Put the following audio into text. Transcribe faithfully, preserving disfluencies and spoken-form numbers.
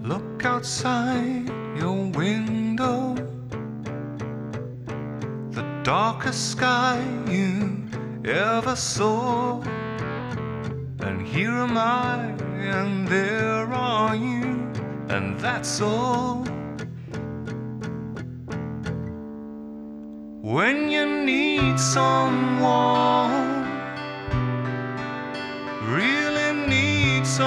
Look outside your window, the darkest sky you ever saw. And here am I, and there are you, and that's all. When you need someone